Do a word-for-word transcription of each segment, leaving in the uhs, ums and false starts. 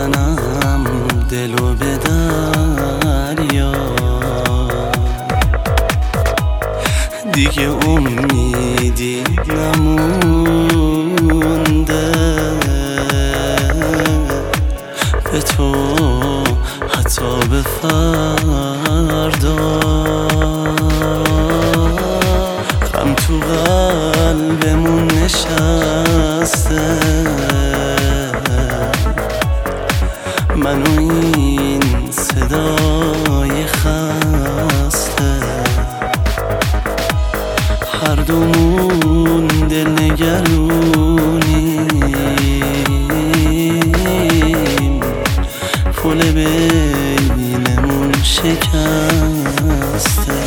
میزنم دلو به دریا، دیگه امیدی نمونده به تو حتی به فردا. غم تو قلبمون نشسته، منو این صدای خسته، هر دومون دل نگرونیم، پل بینمون شکسته،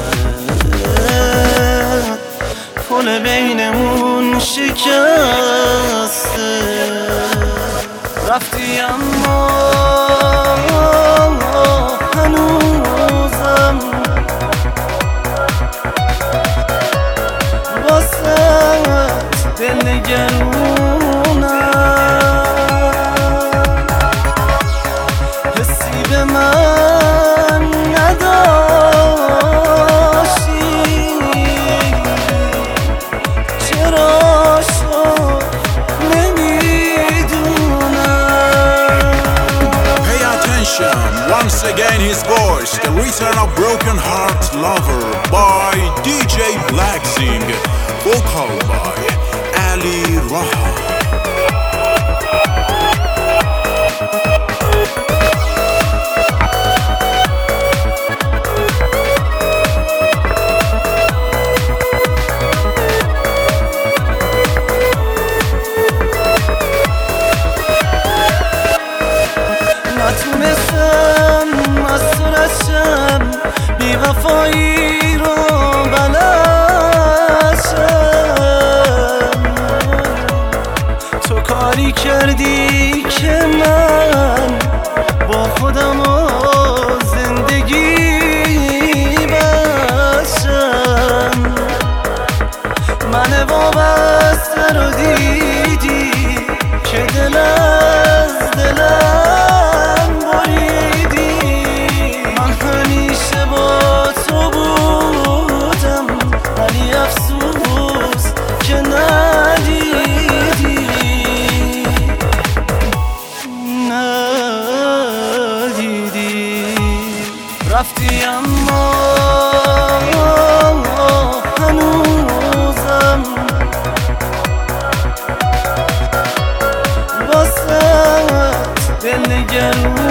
پل بینمون شکسته. رفتی اما هنوزم واسه دل نگرونم، حسی به من نداشتی، چرا شد نمیدونم. Pay attention, once again his voice, the return of Broken Heart Lover by D J Blackzing, vocal by Ali Raha. نتونستم از تو رشم بی وفایی رو بلشم، تو کاری کردی که من با خودم و زندگی بشم، من وابسته رو دیدی که دل از دلم بریدی. من همیشه با تو بودم ولی افسوس که ندیدی، ندیدی. رفتی اما هنوزم واسه دل نگرونم.